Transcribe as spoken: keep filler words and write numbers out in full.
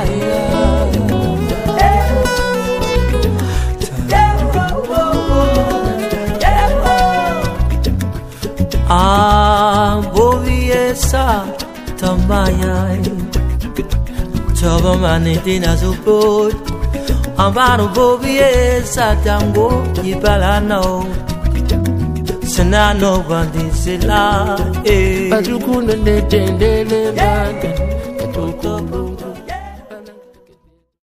Ah, boviesa tamaya, tobamani dinazupo. Amaro boviesa tango ibalano, senano bandi sila. Bazukuna ne tendele maga.